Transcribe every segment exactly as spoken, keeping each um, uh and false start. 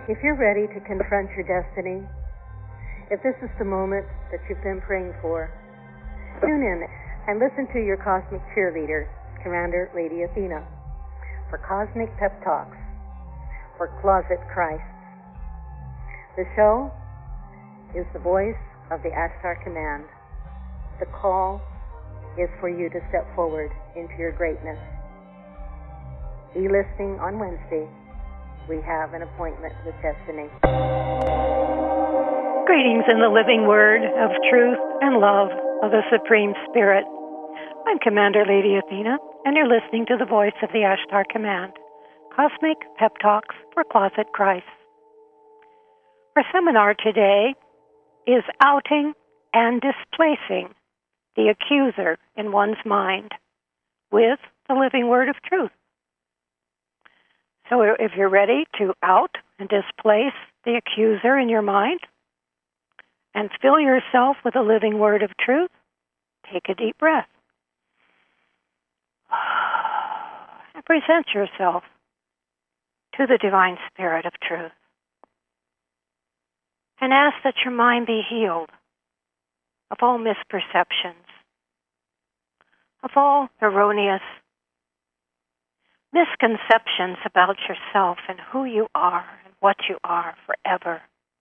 If you're ready to confront your destiny, if this is the moment that you've been praying for, tune in and listen to your cosmic cheerleader, Commander Lady Athena, for Cosmic Pep Talks for Closet Christ. The show is the voice of the Ashtar Command. The call is for you to step forward into your greatness. Be listening on Wednesday. We have an appointment with destiny. Greetings in the living word of truth and love of the Supreme Spirit. I'm Commander Lady Athena, and you're listening to the voice of the Ashtar Command, Cosmic Pep Talks for Closet Christ. Our seminar today is outing and displacing the accuser in one's mind with the living word of truth. So if you're ready to out and displace the accuser in your mind and fill yourself with the living word of truth, take a deep breath. And present yourself to the divine spirit of truth. And ask that your mind be healed of all misperceptions, of all erroneous misconceptions about yourself and who you are and what you are forever.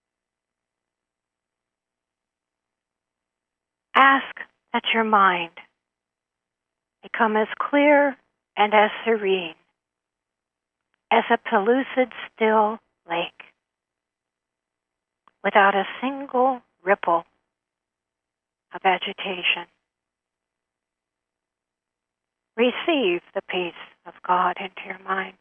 Ask that your mind become as clear and as serene as a pellucid, still lake, without a single ripple of agitation. Receive the peace of God into your mind.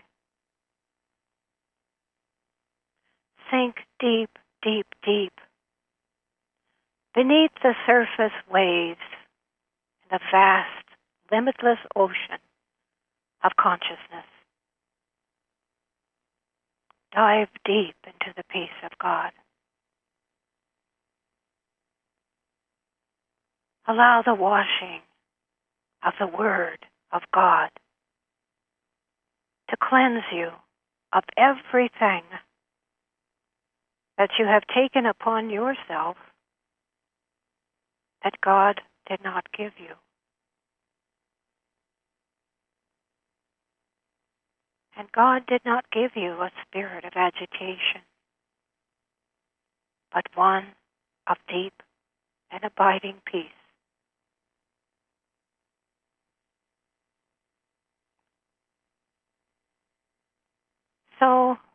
Sink deep, deep, deep beneath the surface waves in the vast, limitless ocean of consciousness. Dive deep into the peace of God. Allow the washing of the Word of God to cleanse you of everything that you have taken upon yourself that God did not give you. And God did not give you a spirit of agitation, but one of deep and abiding peace. So,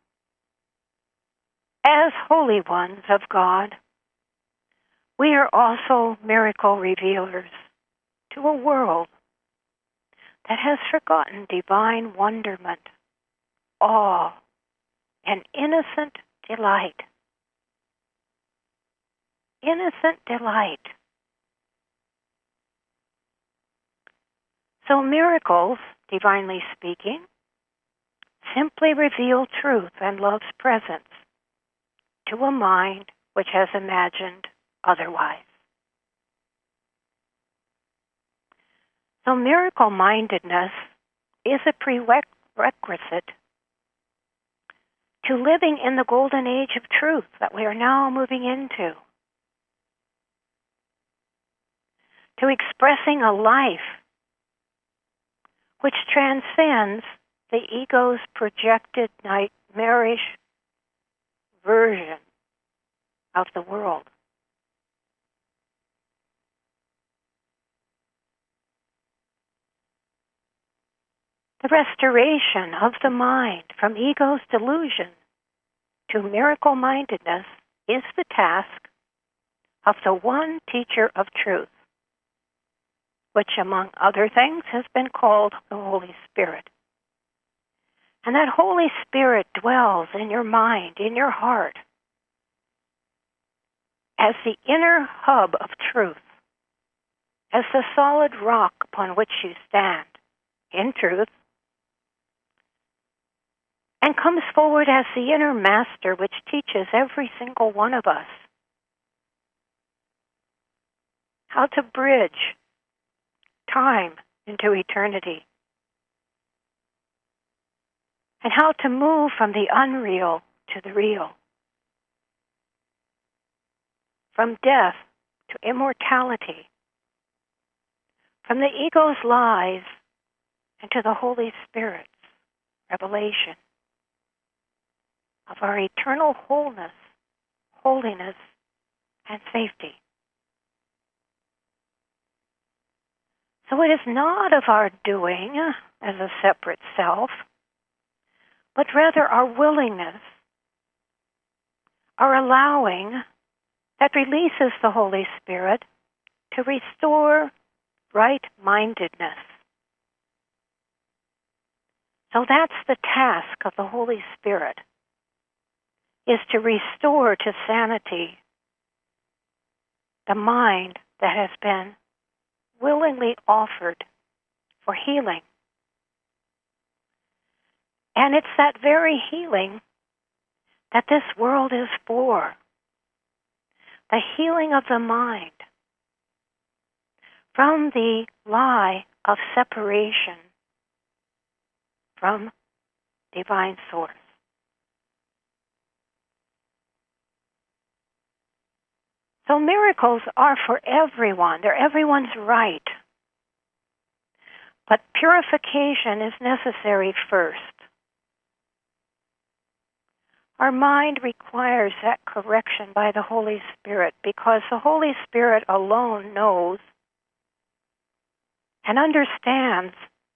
as holy ones of God, we are also miracle revealers to a world that has forgotten divine wonderment, awe, and innocent delight. Innocent delight. So miracles, divinely speaking, simply reveal truth and love's presence to a mind which has imagined otherwise. So miracle-mindedness is a prerequisite to living in the golden age of truth that we are now moving into, to expressing a life which transcends the ego's projected nightmarish version of the world. The restoration of the mind from ego's delusion to miracle-mindedness is the task of the one teacher of truth, which, among other things, has been called the Holy Spirit. And that Holy Spirit dwells in your mind, in your heart, as the inner hub of truth, as the solid rock upon which you stand in truth, and comes forward as the inner master which teaches every single one of us how to bridge time into eternity, and how to move from the unreal to the real. from death to immortality, from the ego's lies into the Holy Spirit's revelation of our eternal wholeness, holiness, and safety. So it is not of our doing as a separate self, but rather our willingness, our allowing that releases the Holy Spirit to restore right-mindedness. So that's the task of the Holy Spirit, is to restore to sanity the mind that has been willingly offered for healing. And it's that very healing that this world is for. The healing of the mind from the lie of separation from divine source. So miracles are for everyone. They're everyone's right. But purification is necessary first. Our mind requires that correction by the Holy Spirit because the Holy Spirit alone knows and understands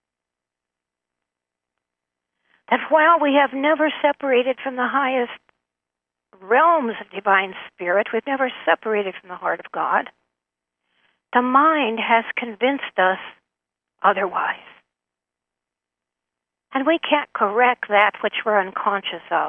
that while we have never separated from the highest realms of divine spirit, we've never separated from the heart of God, the mind has convinced us otherwise. And we can't correct that which we're unconscious of.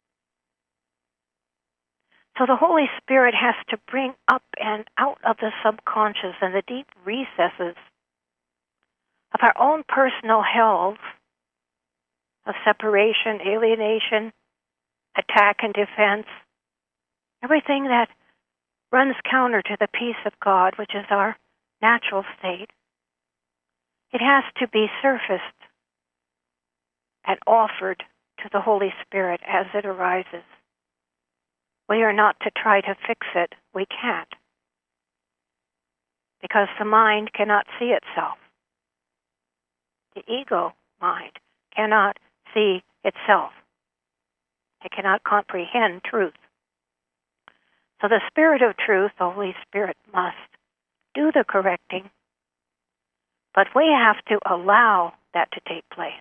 So the Holy Spirit has to bring up and out of the subconscious and the deep recesses of our own personal hells of separation, alienation, attack and defense, everything that runs counter to the peace of God, which is our natural state. It has to be surfaced and offered to the Holy Spirit as it arises. We are not to try to fix it. We can't. Because the mind cannot see itself. The ego mind cannot see itself. It cannot comprehend truth. So the Spirit of truth, the Holy Spirit, must do the correcting, but we have to allow that to take place.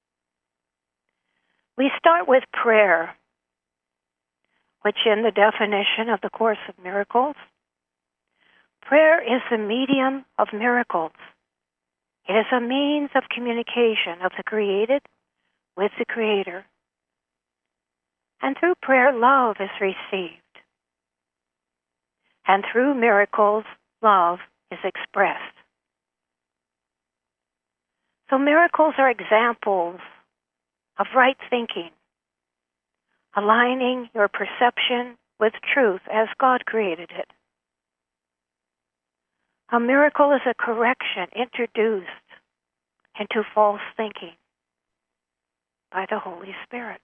We start with prayer, which in the definition of the Course of Miracles, prayer is the medium of miracles. It is a means of communication of the created with the Creator. And through prayer, love is received. And through miracles, love is expressed. So miracles are examples of right thinking, aligning your perception with truth as God created it. A miracle is a correction introduced into false thinking by the Holy Spirit.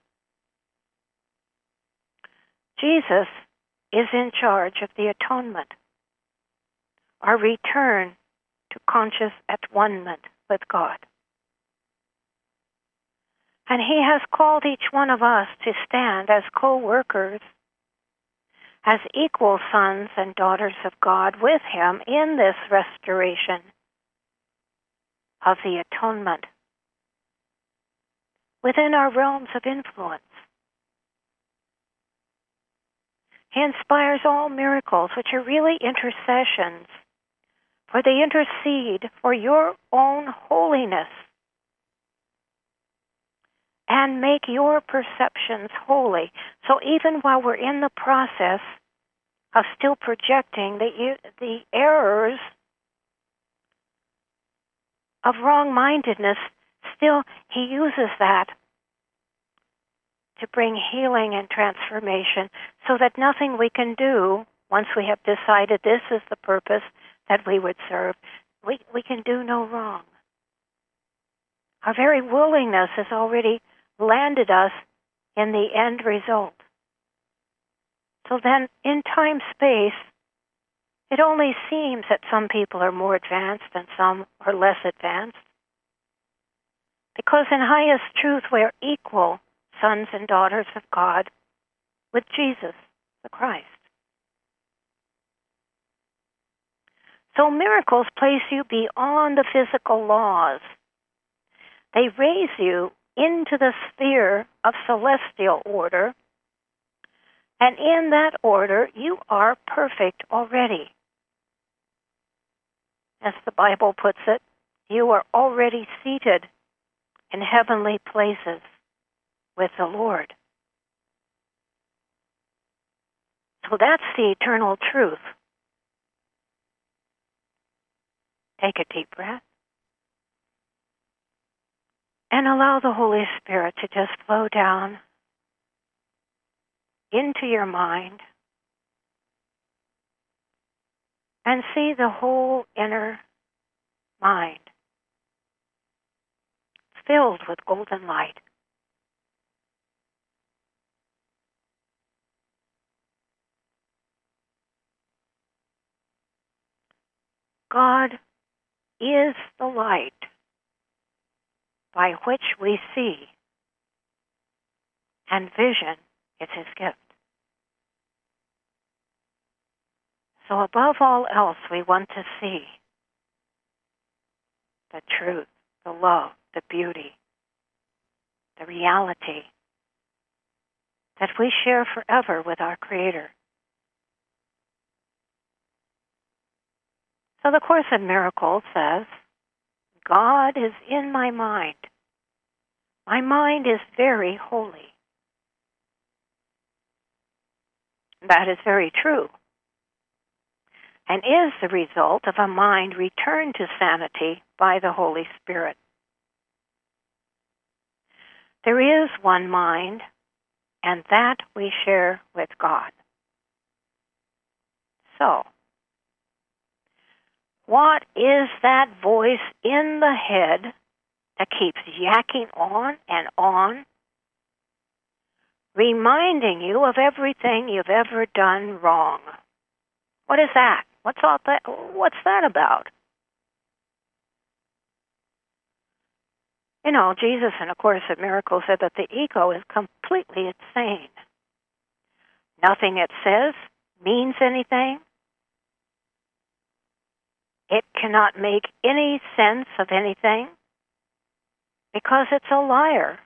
Jesus is in charge of the atonement, our return to conscious at-one-ment with God. And he has called each one of us to stand as co-workers, as equal sons and daughters of God with him in this restoration of the atonement within our realms of influence. He inspires all miracles, which are really intercessions, for they intercede for your own holiness and make your perceptions holy. So even while we're in the process of still projecting the, the errors of wrong-mindedness, still he uses that to bring healing and transformation so that nothing we can do, once we have decided this is the purpose that we would serve, we, we can do no wrong. Our very willingness has already landed us in the end result. So then, in time-space, It only seems that some people are more advanced and some are less advanced, because in highest truth we are equal sons and daughters of God with Jesus, the Christ. So miracles place you beyond the physical laws. They raise you into the sphere of celestial order, and in that order you are perfect already. As the Bible puts it, you are already seated in heavenly places with the Lord. So that's the eternal truth. Take a deep breath and allow the Holy Spirit to just flow down into your mind and see the whole inner mind filled with golden light. God is the light by which we see, and vision is His gift. So above all else, we want to see the truth, the love, the beauty, the reality that we share forever with our Creator. So the Course in Miracles says, God is in my mind. My mind is very holy. That is very true, and is the result of a mind returned to sanity by the Holy Spirit. There is one mind, and that we share with God. So, what is that voice in the head that keeps yakking on and on, reminding you of everything you've ever done wrong? What is that? What's all that? What's that about? You know, Jesus in A Course in Miracles said that the ego is completely insane. Nothing it says means anything. It cannot make any sense of anything because it's a liar.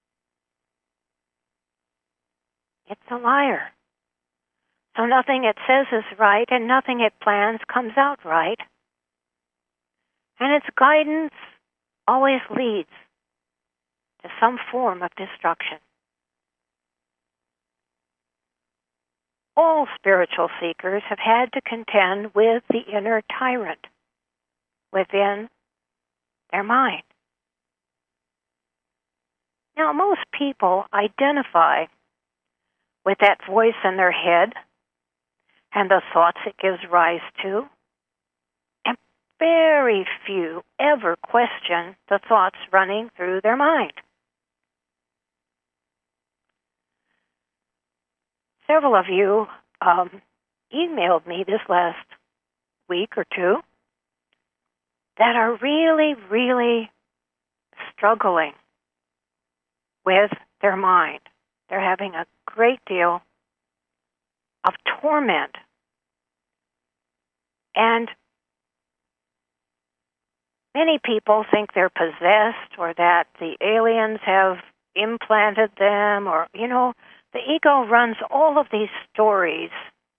It's a liar. So nothing it says is right, and nothing it plans comes out right. And its guidance always leads to some form of destruction. All spiritual seekers have had to contend with the inner tyrant within their mind. Now, most people identify with that voice in their head and the thoughts it gives rise to, and very few ever question the thoughts running through their mind. Several of you um, emailed me this last week or two that are really, really struggling with their mind. They're having a great deal of torment. And many people think they're possessed, or that the aliens have implanted them, or, you know, the ego runs all of these stories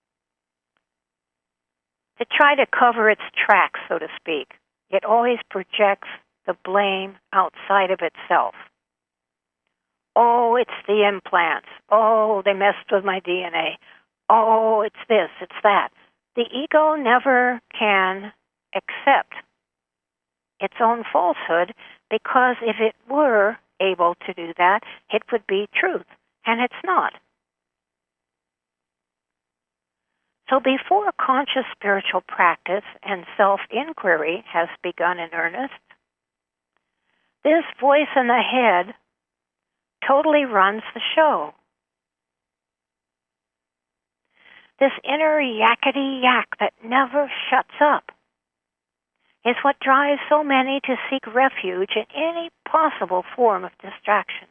to try to cover its tracks, so to speak. It always projects the blame outside of itself. Oh, it's the implants. Oh, they messed with my D N A. Oh, it's this, it's that. The ego never can accept its own falsehood, because if it were able to do that, it would be truth, and it's not. So before conscious spiritual practice and self-inquiry has begun in earnest, this voice in the head totally runs the show. this inner yakety yak that never shuts up, is what drives so many to seek refuge in any possible form of distraction.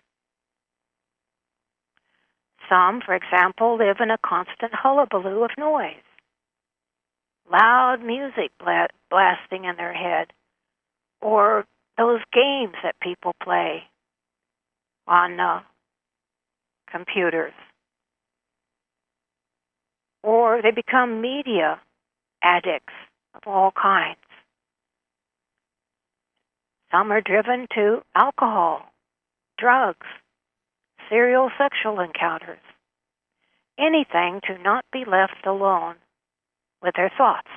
Some, for example, live in a constant hullabaloo of noise, loud music bla- blasting in their head, or those games that people play on uh, computers. Or they become media addicts of all kinds. Some are driven to alcohol, drugs, serial sexual encounters, anything to not be left alone with their thoughts.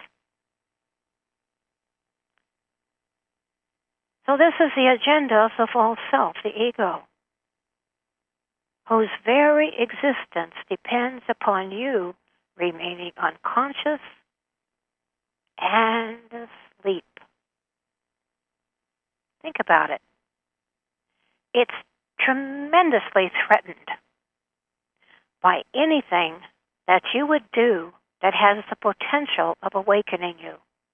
So this is the agenda of the false self, the ego, whose very existence depends upon you remaining unconscious and asleep. Think about it. It's tremendously threatened by anything that you would do that has the potential of awakening you.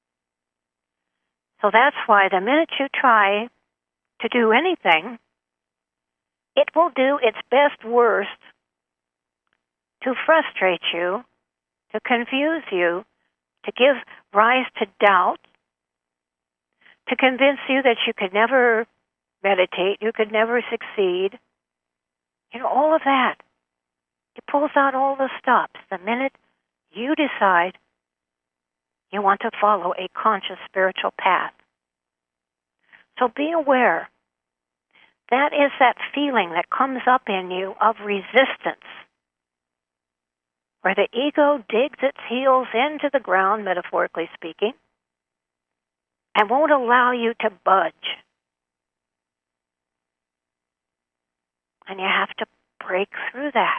So that's why the minute you try to do anything, it will do its best worst to frustrate you, to confuse you, to give rise to doubt, to convince you that you could never meditate, you could never succeed. You know, all of that. It pulls out all the stops the minute you decide you want to follow a conscious spiritual path. So be aware. That is that feeling that comes up in you of resistance, where the ego digs its heels into the ground, metaphorically speaking, and won't allow you to budge. And you have to break through that.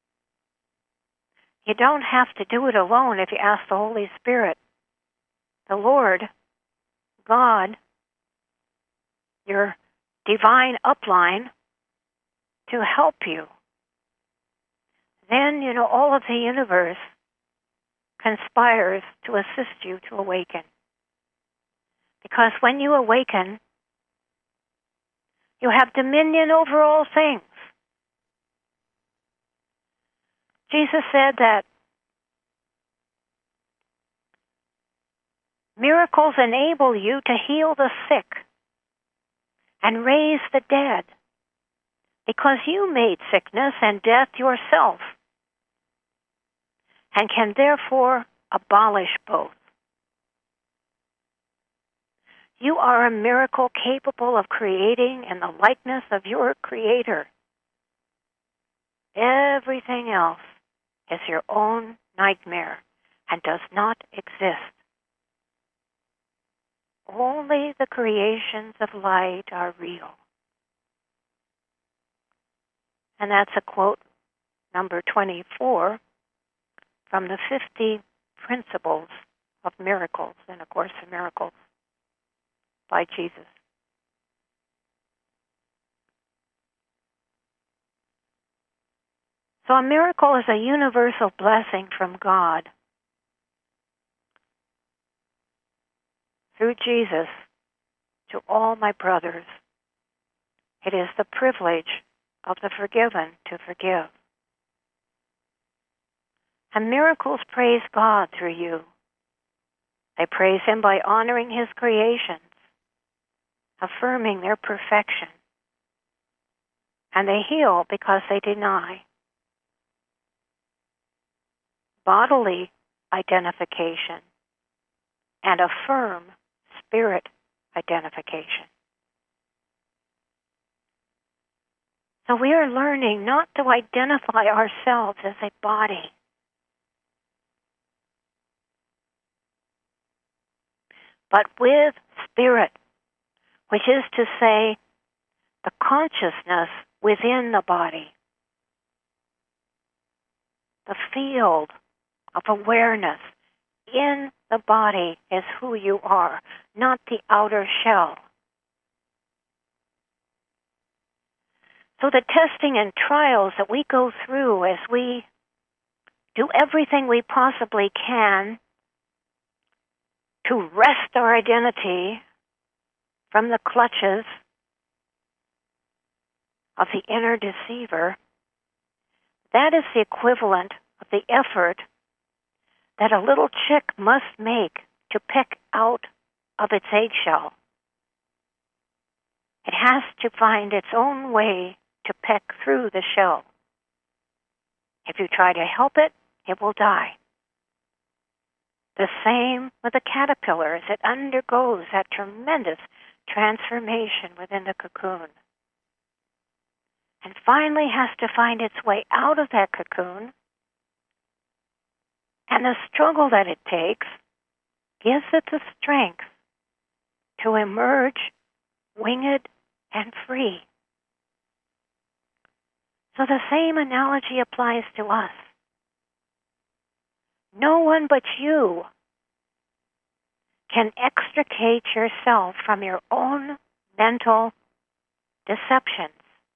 You don't have to do it alone if you ask the Holy Spirit, the Lord, God, your divine upline, to help you. Then, you know, all of the universe conspires to assist you to awaken. Because when you awaken, you have dominion over all things. Jesus said that miracles enable you to heal the sick and raise the dead, because you made sickness and death yourself and can therefore abolish both. You are a miracle capable of creating in the likeness of your Creator. Everything else is your own nightmare and does not exist. Only the creations of light are real. And that's a quote, number twenty-four, from the fifty Principles of Miracles in A Course in Miracles by Jesus. So a miracle is a universal blessing from God through Jesus to all my brothers. It is the privilege of the forgiven to forgive. And miracles praise God through you. They praise Him by honoring His creations, affirming their perfection. And they heal because they deny bodily identification and affirm spirit identification. So we are learning not to identify ourselves as a body, but with spirit, which is to say, the consciousness within the body, the field of awareness in the body is who you are, not the outer shell. So the testing and trials that we go through as we do everything we possibly can to wrest our identity from the clutches of the inner deceiver, that is the equivalent of the effort that a little chick must make to pick out of its eggshell. It has to find its own way to peck through the shell. If you try to help it, it will die. The same with the caterpillar as it undergoes that tremendous transformation within the cocoon. And finally has to find its way out of that cocoon. And the struggle that it takes gives it the strength to emerge winged and free. So the same analogy applies to us. No one but you can extricate yourself from your own mental deceptions,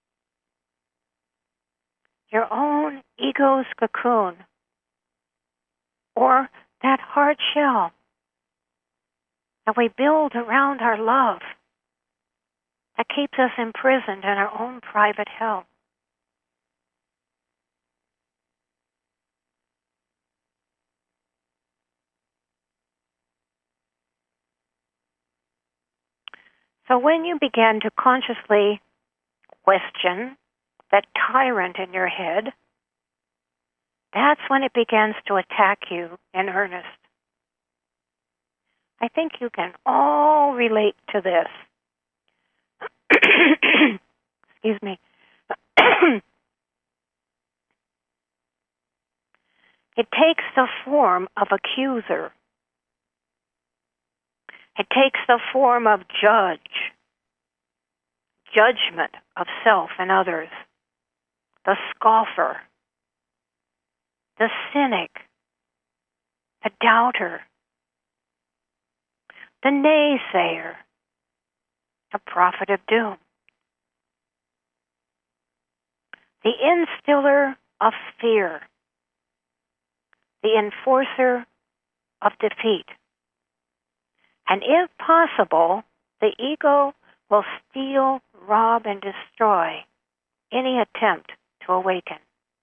your own ego's cocoon, or that hard shell that we build around our love that keeps us imprisoned in our own private hell. So when you begin to consciously question that tyrant in your head, that's when it begins to attack you in earnest. I think you can all relate to this. Excuse me. It takes the form of accuser. It takes the form of judge, judgment of self and others, the scoffer, the cynic, the doubter, the naysayer, the prophet of doom, the instiller of fear, the enforcer of defeat. And if possible, the ego will steal, rob, and destroy any attempt to awaken.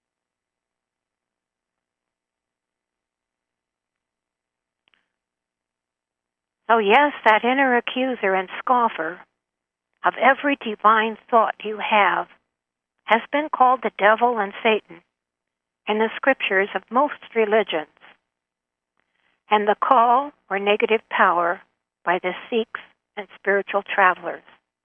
So yes, that inner accuser and scoffer of every divine thought you have has been called the devil and Satan in the scriptures of most religions, and the call or negative power by the Sikhs and spiritual travelers.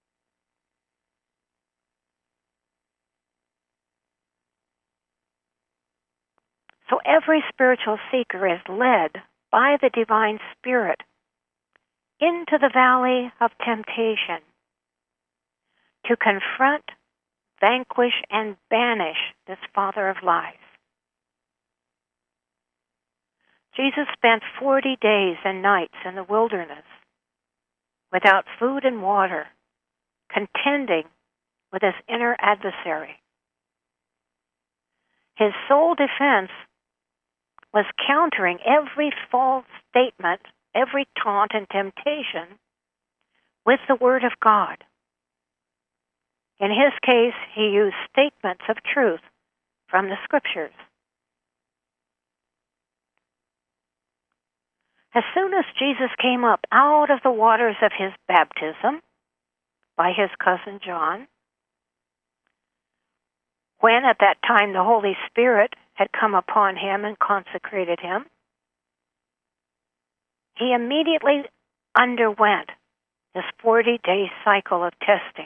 So every spiritual seeker is led by the divine spirit into the valley of temptation to confront, vanquish, and banish this father of lies. Jesus spent forty days and nights in the wilderness without food and water, contending with his inner adversary. His sole defense was countering every false statement, every taunt and temptation with the Word of God. In his case, he used statements of truth from the Scriptures. As soon as Jesus came up out of the waters of his baptism by his cousin John, when at that time the Holy Spirit had come upon him and consecrated him, he immediately underwent this forty-day cycle of testing.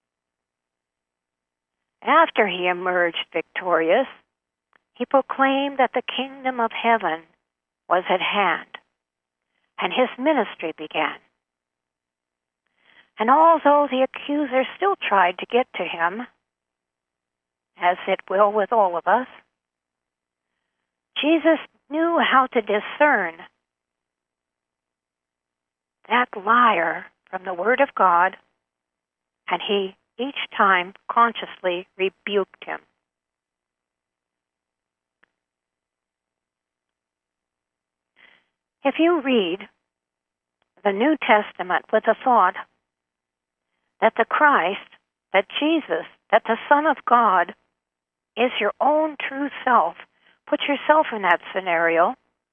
After he emerged victorious, he proclaimed that the kingdom of heaven was at hand, and his ministry began. And although the accuser still tried to get to him, as it will with all of us, Jesus knew how to discern that liar from the Word of God, and he each time consciously rebuked him. If you read the New Testament with the thought that the Christ, that Jesus, that the Son of God is your own true self, put yourself in that scenario.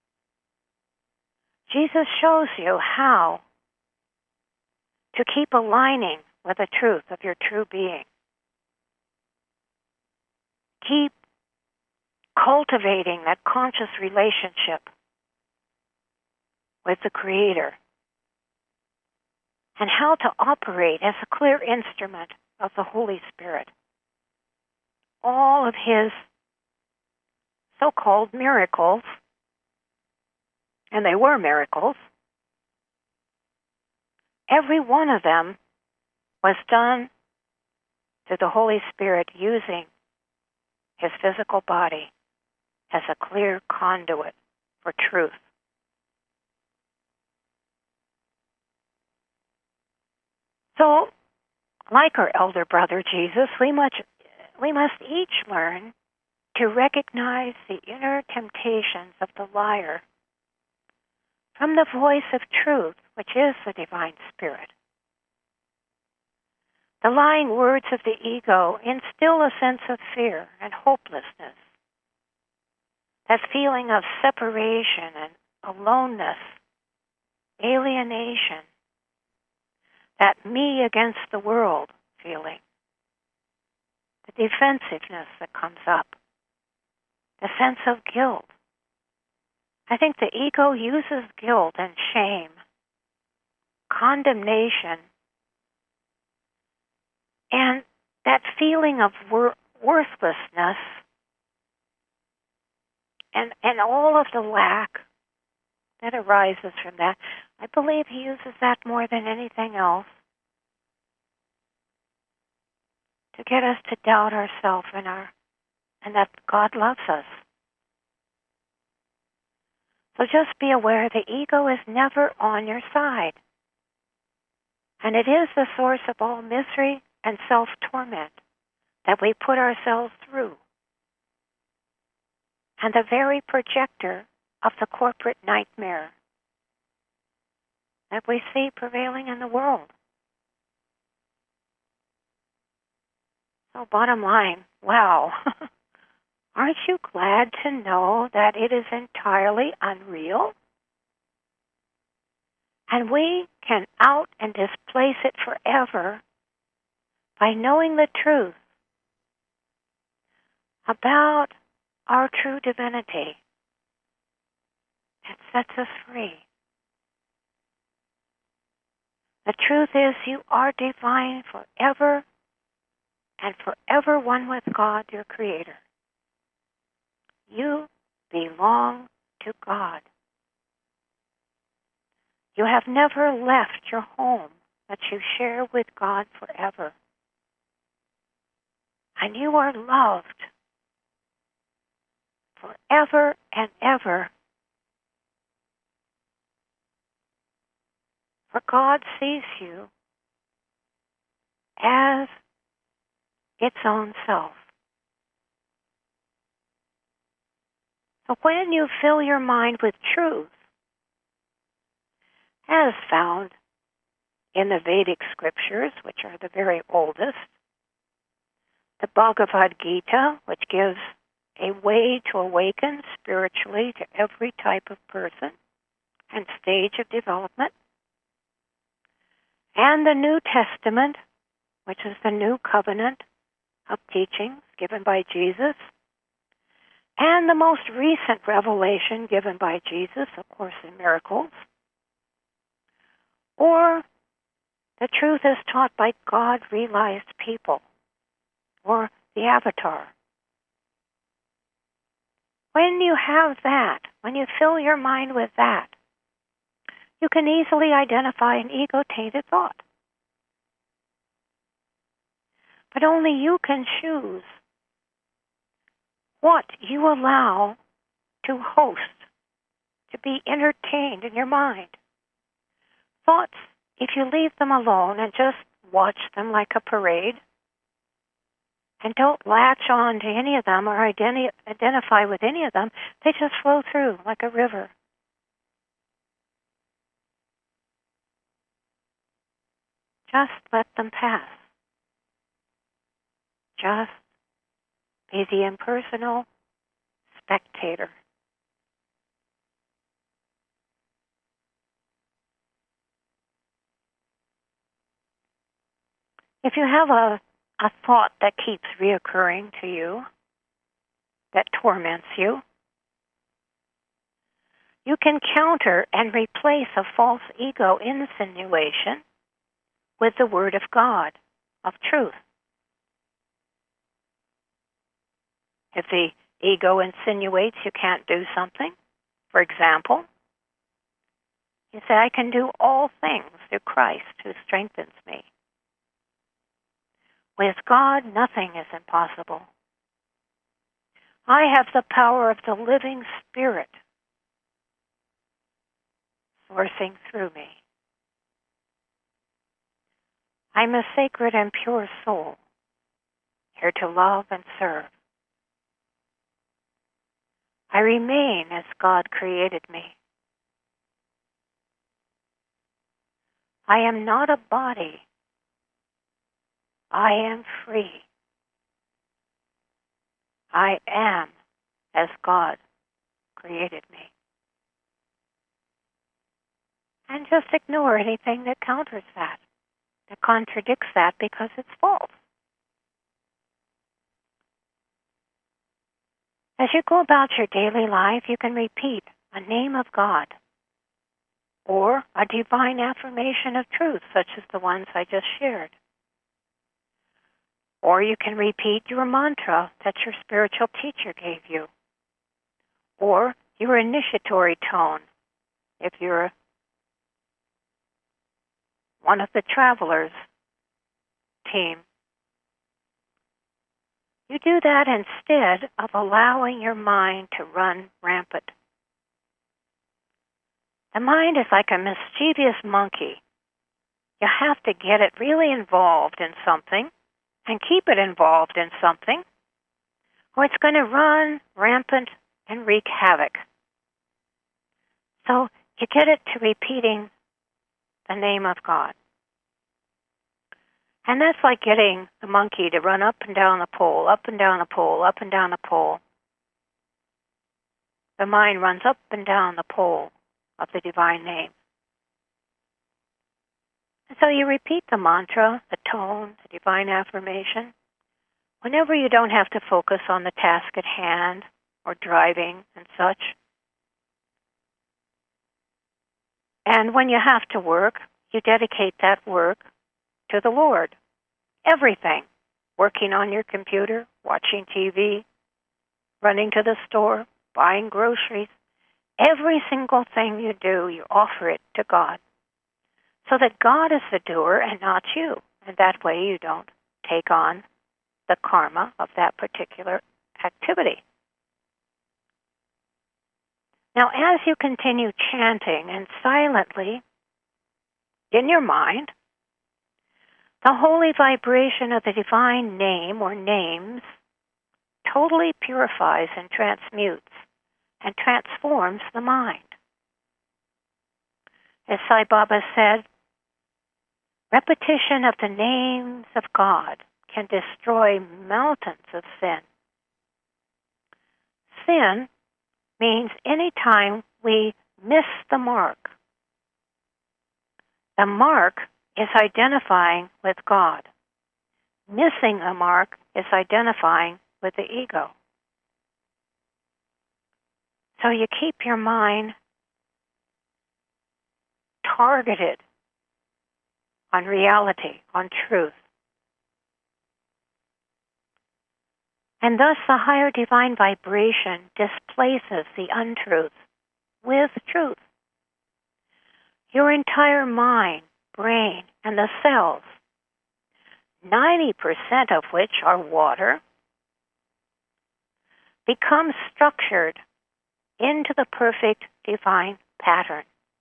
Jesus shows you how to keep aligning with the truth of your true being. Keep cultivating that conscious relationship with the Creator, and how to operate as a clear instrument of the Holy Spirit. All of His so-called miracles, and they were miracles, every one of them was done through the Holy Spirit using His physical body as a clear conduit for truth. So, like our elder brother Jesus, we must, we must each learn to recognize the inner temptations of the liar from the voice of truth, which is the divine spirit. The lying words of the ego instill a sense of fear and hopelessness, that feeling of separation and aloneness, alienation, that me against the world feeling, the defensiveness that comes up, the sense of guilt. I think the ego uses guilt and shame, condemnation, and that feeling of wor- worthlessness and, and all of the lack that arises from that. I believe he uses that more than anything else to get us to doubt ourselves and our and that God loves us. So just be aware the ego is never on your side. And it is the source of all misery and self-torment that we put ourselves through, and the very projector of the corporate nightmare that we see prevailing in the world. So bottom line, wow, aren't you glad to know that it is entirely unreal? And we can out and displace it forever by knowing the truth about our true divinity. It sets us free. The truth is you are divine forever and forever one with God, your Creator. You belong to God. You have never left your home that you share with God forever. And you are loved forever and ever. For God sees you as its own self. So when you fill your mind with truth, as found in the Vedic scriptures, which are the very oldest, the Bhagavad Gita, which gives a way to awaken spiritually to every type of person and stage of development, and the New Testament, which is the new covenant of teachings given by Jesus, and the most recent revelation given by Jesus, of course, in miracles, or the truth is taught by God-realized people, or the Avatar. When you have that, when you fill your mind with that, you can easily identify an ego-tainted thought. But only you can choose what you allow to host, to be entertained in your mind. Thoughts, if you leave them alone and just watch them like a parade, and don't latch on to any of them or identi- identify with any of them, they just flow through like a river. Just let them pass. Just be the impersonal spectator. If you have a, a thought that keeps reoccurring to you, that torments you, you can counter and replace a false ego insinuation with the Word of God, of truth. If the ego insinuates you can't do something, for example, you say, I can do all things through Christ who strengthens me. With God, nothing is impossible. I have the power of the living Spirit sourcing through me. I'm a sacred and pure soul, here to love and serve. I remain as God created me. I am not a body. I am free. I am as God created me. And just ignore anything that counters that, that contradicts that, because it's false. As you go about your daily life, you can repeat a name of God or a divine affirmation of truth, such as the ones I just shared. Or you can repeat your mantra that your spiritual teacher gave you, or your initiatory tone if you're one of the travelers team. You do that instead of allowing your mind to run rampant. The mind is like a mischievous monkey. You have to get it really involved in something and keep it involved in something, or it's going to run rampant and wreak havoc. So you get it to repeating the name of God. And that's like getting the monkey to run up and down the pole, up and down the pole, up and down the pole. The mind runs up and down the pole of the divine name. And so you repeat the mantra, the tone, the divine affirmation, whenever you don't have to focus on the task at hand or driving and such. And when you have to work, you dedicate that work to the Lord. Everything. Working on your computer, watching T V, running to the store, buying groceries. Every single thing you do, you offer it to God, so that God is the doer and not you. And that way you don't take on the karma of that particular activity. Now, as you continue chanting and silently in your mind, the holy vibration of the divine name or names totally purifies and transmutes and transforms the mind. As Sai Baba said, repetition of the names of God can destroy mountains of sin. Sin means any time we miss the mark. The mark is identifying with God. Missing a mark is identifying with the ego. So you keep your mind targeted on reality, on truth. And thus the higher divine vibration displaces the untruth with truth. Your entire mind, brain, and the cells, ninety percent of which are water, become structured into the perfect divine pattern.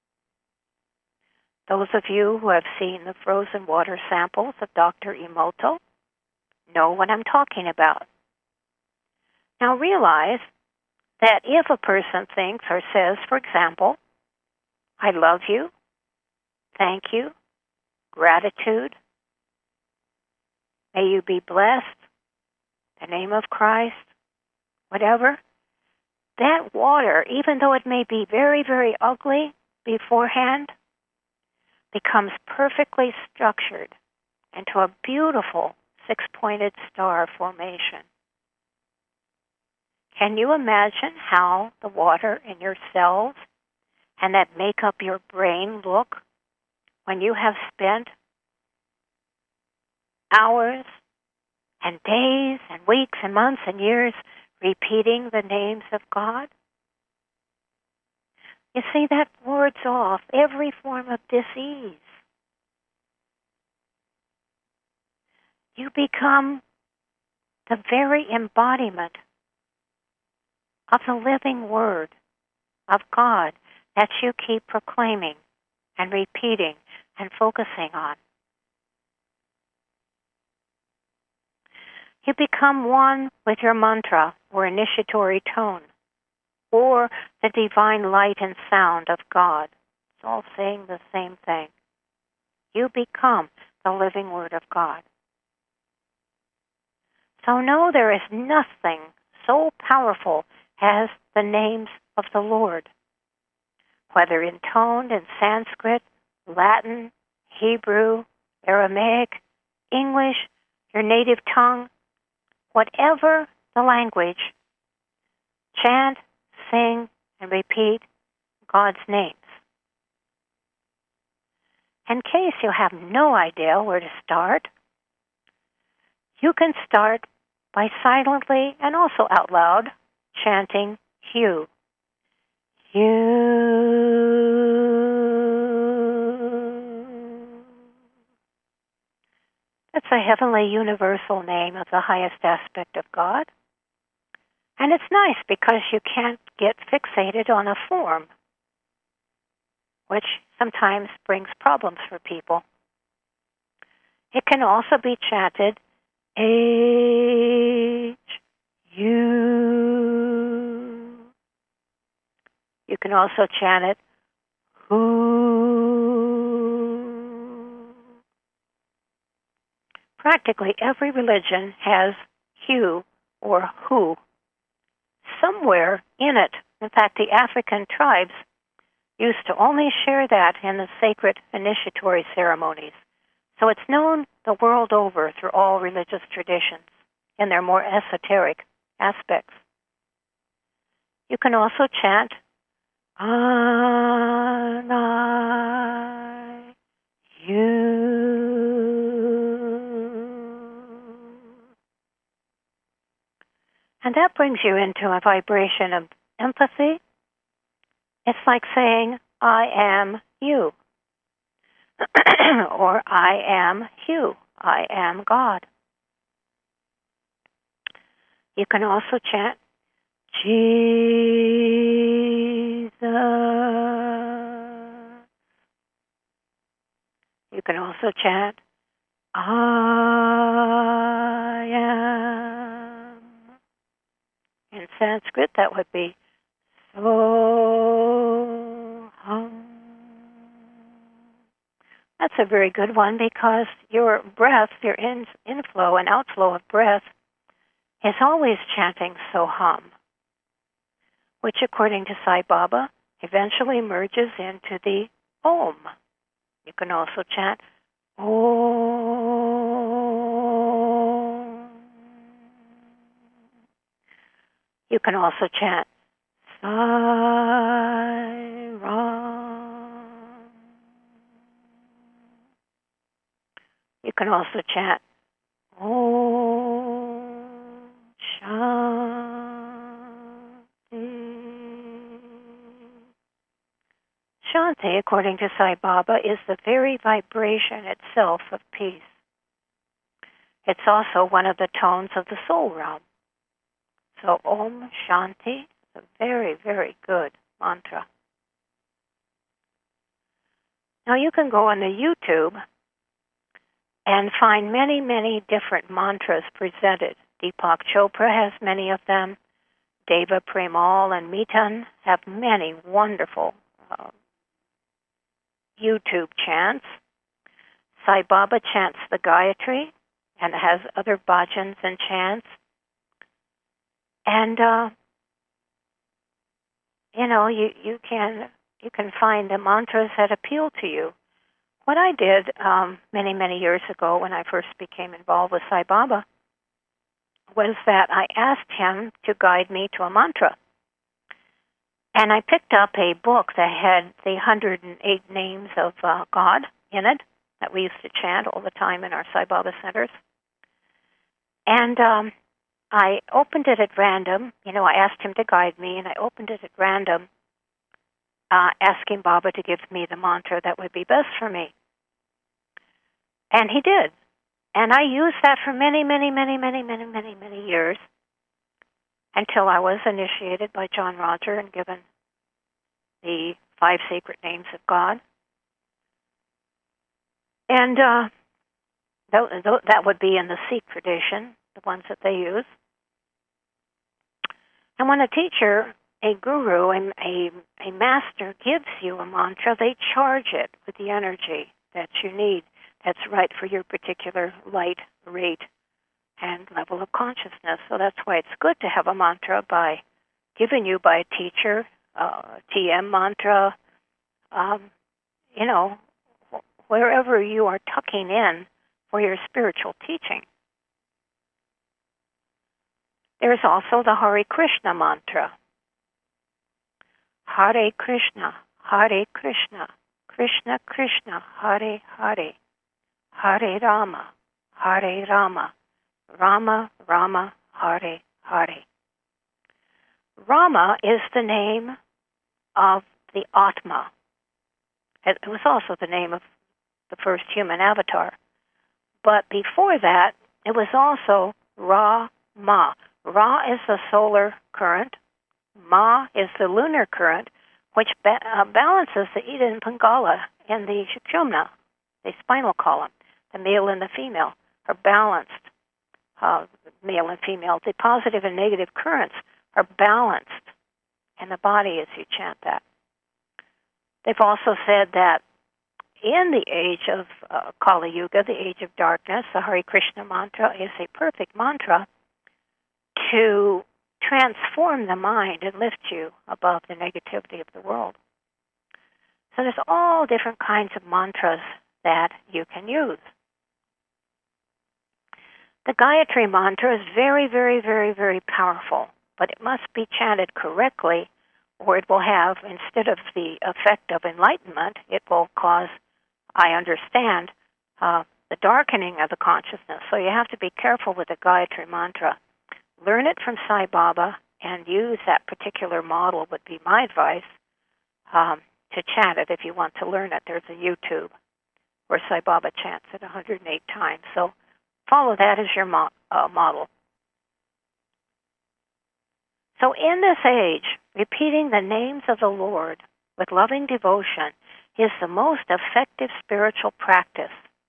Those of you who have seen the frozen water samples of Doctor Emoto know what I'm talking about. Now realize that if a person thinks or says, for example, I love you, thank you, gratitude, May you be blessed. The name of Christ. Whatever. That water, even though it may be very, very ugly beforehand, becomes perfectly structured into a beautiful six-pointed star formation. Can you imagine how the water in your cells and that make up your brain look when you have spent hours and days and weeks and months and years repeating the names of God? You see, that wards off every form of disease. You become the very embodiment of the living Word of God that you keep proclaiming and repeating and focusing on. You become one with your mantra or initiatory tone, or the divine light and sound of God. It's all saying the same thing. You become the living Word of God. So know there is nothing so powerful as the names of the Lord, whether intoned in Sanskrit, Latin, Hebrew, Aramaic, English, your native tongue, whatever the language, chant, sing, and repeat God's names. In case you have no idea where to start, you can start by silently and also out loud chanting Hugh. Hugh. That's a heavenly universal name of the highest aspect of God. And it's nice because you can't get fixated on a form, which sometimes brings problems for people. It can also be chanted H U. You can also chant it Who. Practically every religion has Hu or Who somewhere in it. In fact, the African tribes used to only share that in the sacred initiatory ceremonies. So it's known the world over through all religious traditions in their more esoteric aspects. You can also chant Anai You. And that brings you into a vibration of empathy. It's like saying, I am you. Or I am Hugh. I am God. You can also chant Jesus. You can also chant I am. In Sanskrit, that would be Soham. That's a very good one because your breath, your in, inflow and outflow of breath is always chanting Soham, which according to Sai Baba eventually merges into the Om. You can also chant Om. You can also chant Sai Ram. You can also chant Om Shanti. Shanti, according to Sai Baba, is the very vibration itself of peace. It's also one of the tones of the soul realm. So Om Shanti is a very, very good mantra. Now you can go on the YouTube and find many, many different mantras presented. Deepak Chopra has many of them. Deva Premal and Mitan have many wonderful uh, YouTube chants. Sai Baba chants the Gayatri and it has other bhajans and chants. And, uh, you know, you, you can you can find the mantras that appeal to you. What I did um, many, many years ago when I first became involved with Sai Baba was that I asked him to guide me to a mantra. And I picked up a book that had the one hundred eight names of uh, God in it that we used to chant all the time in our Sai Baba centers. And um, I opened it at random. You know, I asked him to guide me, and I opened it at random, uh, asking Baba to give me the mantra that would be best for me. And he did. And I used that for many, many, many, many, many, many, many years until I was initiated by John Roger and given the five sacred names of God. And uh, th- th- that would be in the Sikh tradition, the ones that they use. And when a teacher, a guru, a, a, a master gives you a mantra, they charge it with the energy that you need that's right for your particular light, rate, and level of consciousness. So that's why it's good to have a mantra by given you by a teacher, uh, T M mantra, um, you know, wherever you are tucking in for your spiritual teaching. There's also the Hare Krishna mantra. Hare Krishna, Hare Krishna, Krishna Krishna, Hare Hare, Hare Rama, Hare Rama, Rama Rama, Hare Hare. Rama is the name of the Atma. It was also the name of the first human avatar. But before that, it was also Ra-Ma. Ra is the solar current. Ma is the lunar current, which ba- uh, balances the Ida and Pingala in the Sushumna, the spinal column. The male and the female are balanced, uh, male and female. The positive and negative currents are balanced in the body as you chant that. They've also said that in the age of uh, Kali Yuga, the age of darkness, the Hare Krishna mantra is a perfect mantra to transform the mind and lift you above the negativity of the world. So there's all different kinds of mantras that you can use. The Gayatri mantra is very, very, very, very powerful, but it must be chanted correctly, or it will have, instead of the effect of enlightenment, it will cause, I understand, uh, the darkening of the consciousness. So you have to be careful with the Gayatri mantra. Learn it from Sai Baba and use that particular model would be my advice um, to chant it if you want to learn it. There's a YouTube where Sai Baba chants it one hundred eight times. So follow that as your mo- uh, model. So in this age, repeating the names of the Lord with loving devotion is the most effective spiritual practice.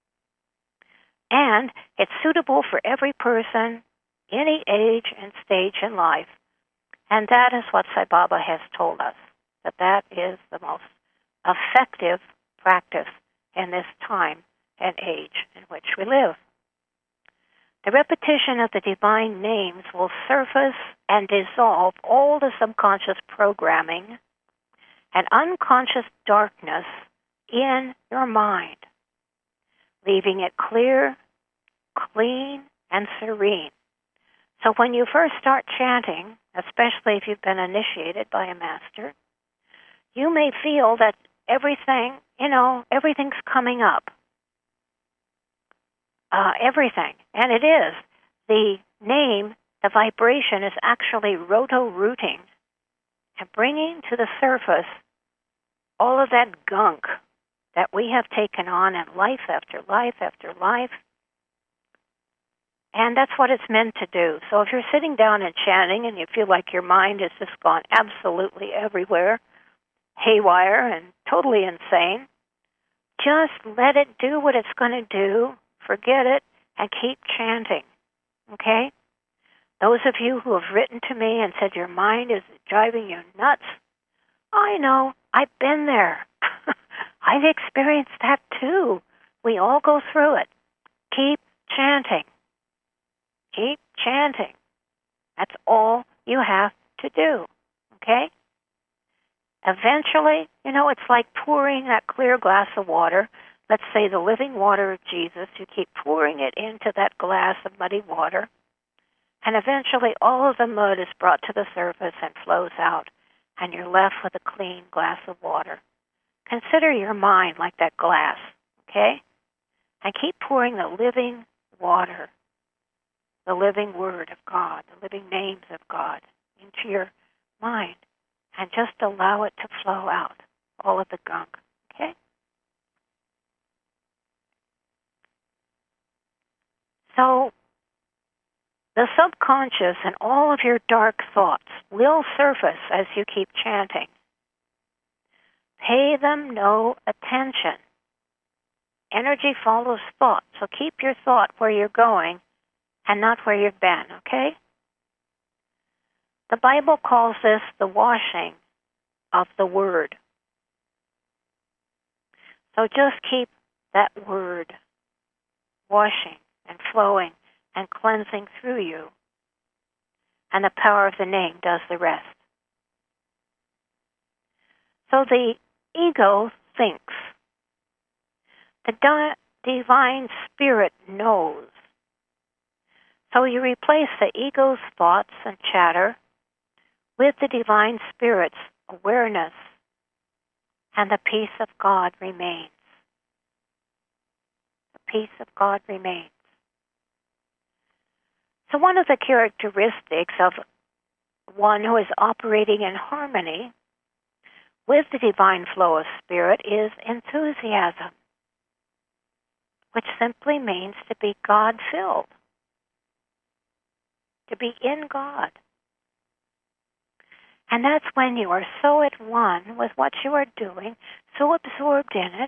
And it's suitable for every person, any age and stage in life. And that is what Sai Baba has told us, that that is the most effective practice in this time and age in which we live. The repetition of the divine names will surface and dissolve all the subconscious programming and unconscious darkness in your mind, leaving it clear, clean, and serene. So when you first start chanting, especially if you've been initiated by a master, you may feel that everything, you know, everything's coming up. Uh, everything. And it is. The name, the vibration is actually roto-rooting and bringing to the surface all of that gunk that we have taken on in life after life after life. And that's what it's meant to do. So if you're sitting down and chanting and you feel like your mind has just gone absolutely everywhere, haywire and totally insane, just let it do what it's going to do, forget it, and keep chanting. Okay? Those of you who have written to me and said your mind is driving you nuts, I know, I've been there. I've experienced that too. We all go through it. Keep chanting. Keep chanting. That's all you have to do, okay? Eventually, you know, it's like pouring that clear glass of water. Let's say the living water of Jesus. You keep pouring it into that glass of muddy water. And eventually all of the mud is brought to the surface and flows out. And you're left with a clean glass of water. Consider your mind like that glass, okay? And keep pouring the living water, the living word of God, the living names of God into your mind. And just allow it to flow out, all of the gunk, okay? So, the subconscious and all of your dark thoughts will surface as you keep chanting. Pay them no attention. Energy follows thought, so keep your thought where you're going and not where you've been, okay? The Bible calls this the washing of the Word. So just keep that Word washing and flowing and cleansing through you. And the power of the name does the rest. So the ego thinks. The di- divine spirit knows. So you replace the ego's thoughts and chatter with the divine spirit's awareness, and the peace of God remains. The peace of God remains. So one of the characteristics of one who is operating in harmony with the divine flow of spirit is enthusiasm, which simply means to be God-filled, to be in God. And that's when you are so at one with what you are doing, so absorbed in it,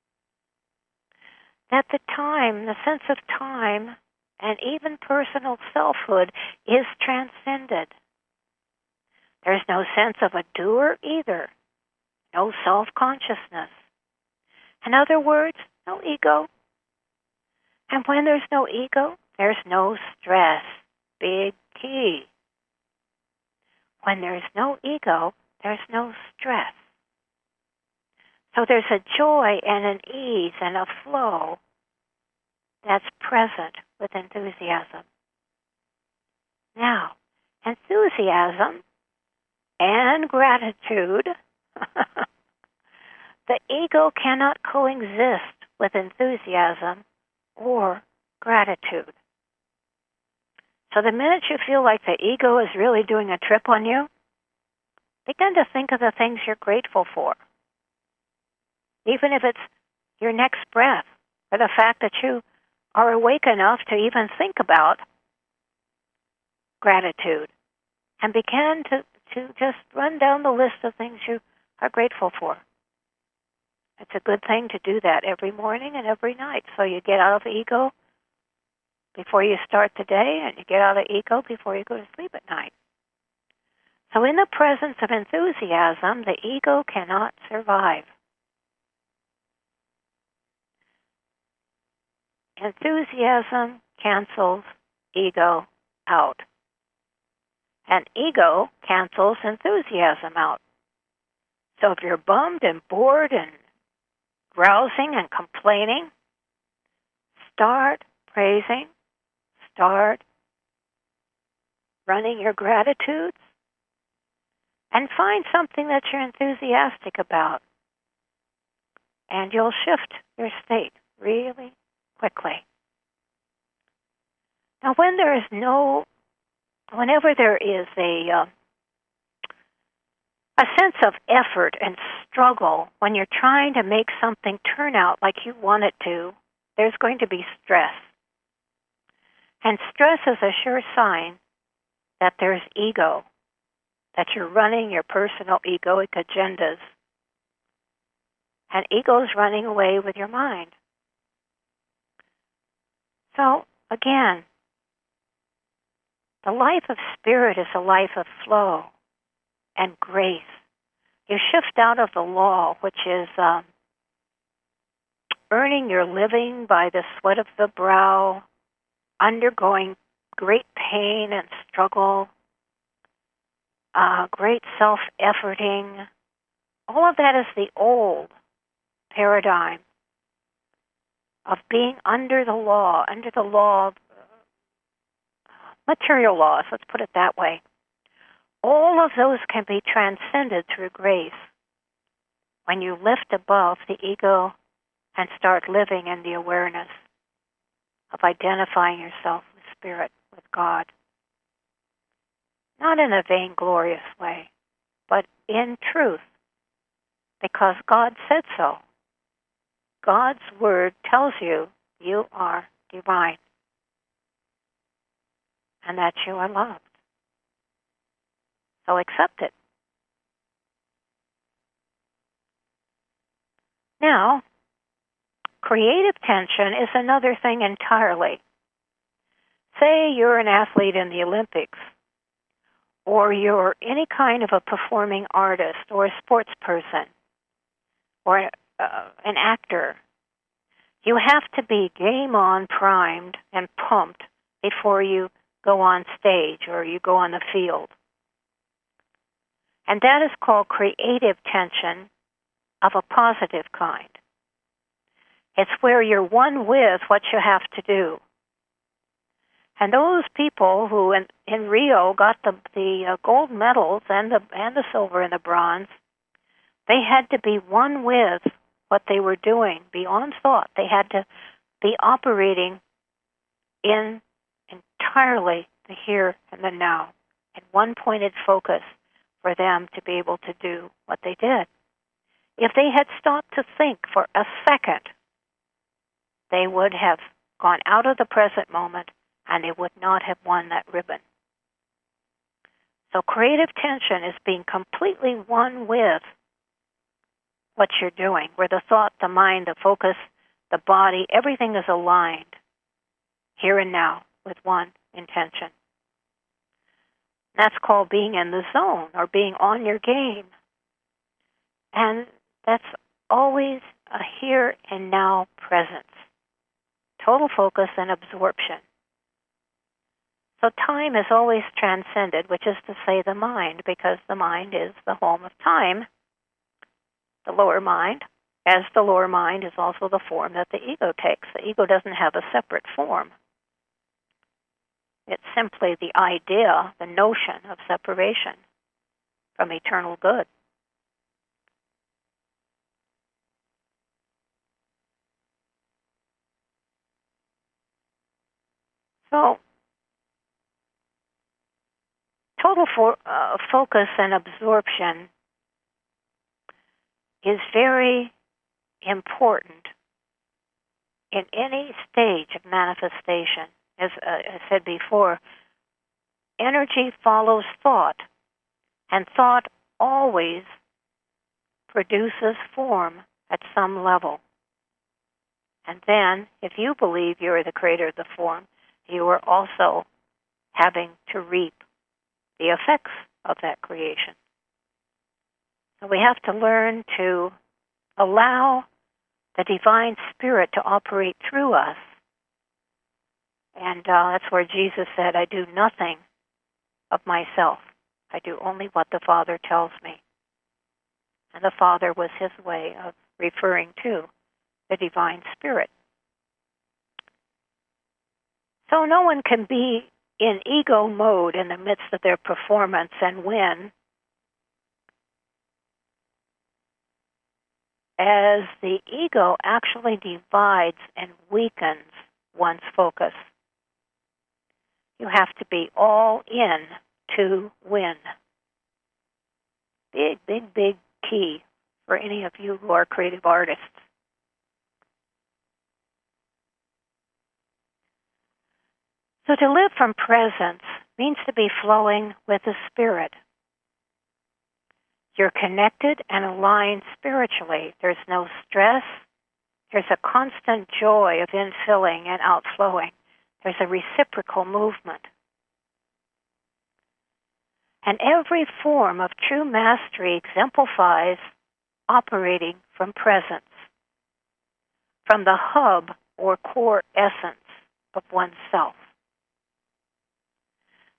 that the time, the sense of time, and even personal selfhood is transcended. There's no sense of a doer either, no self-consciousness. In other words, no ego. And when there's no ego, there's no stress. Big key. When there's no ego, there's no stress. So there's a joy and an ease and a flow that's present with enthusiasm. Now, enthusiasm and gratitude, the ego cannot coexist with enthusiasm or gratitude. So the minute you feel like the ego is really doing a trip on you, begin to think of the things you're grateful for. Even if it's your next breath, or the fact that you are awake enough to even think about gratitude, and begin to, to just run down the list of things you are grateful for. It's a good thing to do that every morning and every night, so you get out of the ego before you start the day, and you get out of the ego before you go to sleep at night. So in the presence of enthusiasm, the ego cannot survive. Enthusiasm cancels ego out. And ego cancels enthusiasm out. So if you're bummed and bored and grousing and complaining, start praising, start running your gratitudes, and find something that you're enthusiastic about. And you'll shift your state really quickly. Now, when there is no, whenever there is a uh, a sense of effort and struggle, when you're trying to make something turn out like you want it to, there's going to be stress. And stress is a sure sign that there's ego, that you're running your personal egoic agendas. And ego's running away with your mind. So, again, the life of spirit is a life of flow and grace. You shift out of the law, which is um, earning your living by the sweat of the brow, undergoing great pain and struggle, uh, great self-efforting. All of that is the old paradigm of being under the law, under the law of material laws, let's put it that way. All of those can be transcended through grace when you lift above the ego and start living in the awareness of identifying yourself with Spirit, with God. Not in a vainglorious way, but in truth, because God said so. God's Word tells you you are divine and that you are loved. So accept it. Now, creative tension is another thing entirely. Say you're an athlete in the Olympics, or you're any kind of a performing artist, or a sports person, or uh, an actor. You have to be game on, primed, and pumped before you go on stage or you go on the field. And that is called creative tension of a positive kind. It's where you're one with what you have to do. And those people who in, in Rio got the, the uh, gold medals and the, and the silver and the bronze, they had to be one with what they were doing beyond thought. They had to be operating in entirely the here and the now, and one-pointed focus for them to be able to do what they did. If they had stopped to think for a second, they would have gone out of the present moment and they would not have won that ribbon. So creative tension is being completely one with what you're doing, where the thought, the mind, the focus, the body, everything is aligned here and now with one intention. That's called being in the zone or being on your game. And that's always a here and now presence. Total focus and absorption. So time is always transcended, which is to say the mind, because the mind is the home of time, the lower mind, as the lower mind is also the form that the ego takes. The ego doesn't have a separate form. It's simply the idea, the notion of separation from eternal good. So, total for, uh, focus and absorption is very important in any stage of manifestation. As uh, I said before, energy follows thought, and thought always produces form at some level. And then, if you believe you are the creator of the form, you are also having to reap the effects of that creation. So we have to learn to allow the divine spirit to operate through us. And uh, that's where Jesus said, I do nothing of myself. I do only what the Father tells me. And the Father was his way of referring to the divine spirit. So no one can be in ego mode in the midst of their performance and win, as the ego actually divides and weakens one's focus. You have to be all in to win. Big, big, big key for any of you who are creative artists. So to live from presence means to be flowing with the Spirit. You're connected and aligned spiritually. There's no stress. There's a constant joy of infilling and outflowing. There's a reciprocal movement. And every form of true mastery exemplifies operating from presence, from the hub or core essence of oneself.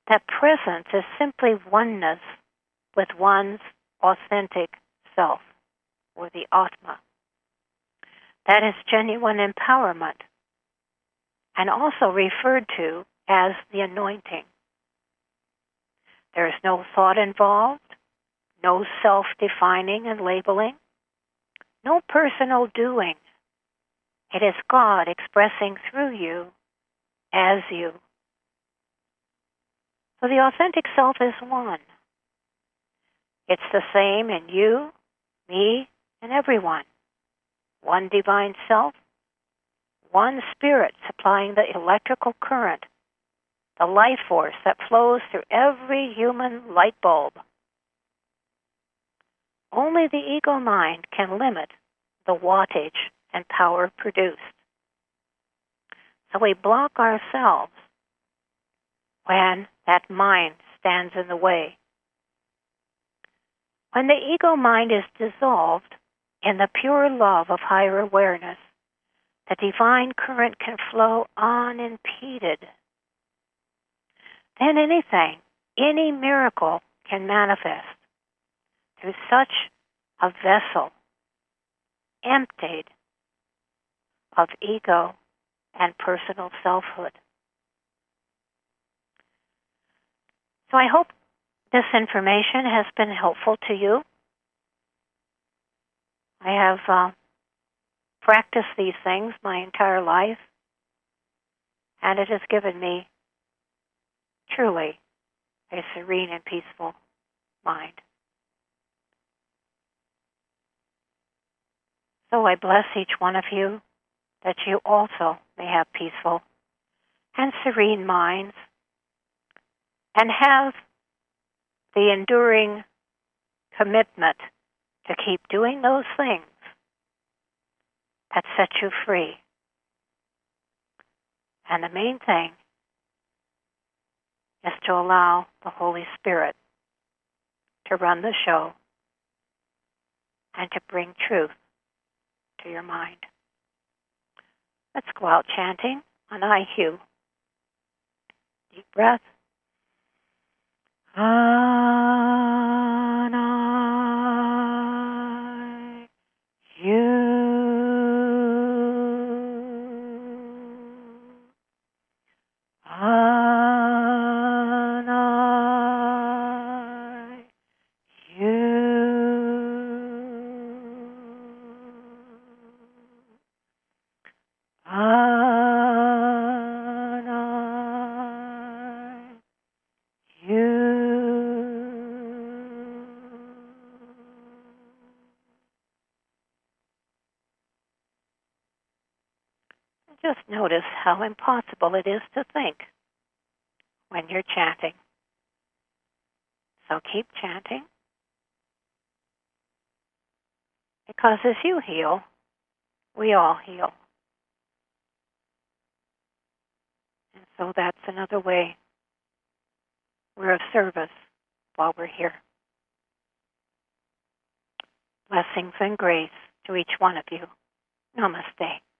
that presence is simply oneness with one's authentic self, or the Atma. That is genuine empowerment, and also referred to as the anointing. There is no thought involved, no self-defining and labeling, no personal doing. It is God expressing through you as you. So the authentic self is one. It's the same in you, me, and everyone. One divine self, one spirit supplying the electrical current, the life force that flows through every human light bulb. Only the ego mind can limit the wattage and power produced. So we block ourselves when that mind stands in the way. When the ego mind is dissolved in the pure love of higher awareness, the divine current can flow unimpeded. Then anything, any miracle can manifest through such a vessel emptied of ego and personal selfhood. So I hope this information has been helpful to you. I have uh, practiced these things my entire life, and it has given me truly a serene and peaceful mind. So I bless each one of you that you also may have peaceful and serene minds and have the enduring commitment to keep doing those things that set you free. And the main thing is to allow the Holy Spirit to run the show and to bring truth to your mind. Let's go out chanting on I Q. Deep breath. On I you. On I you. On I you. Just notice how impossible it is to think when you're chanting. So keep chanting, because as you heal, we all heal. And so that's another way we're of service while we're here. Blessings and grace to each one of you. Namaste.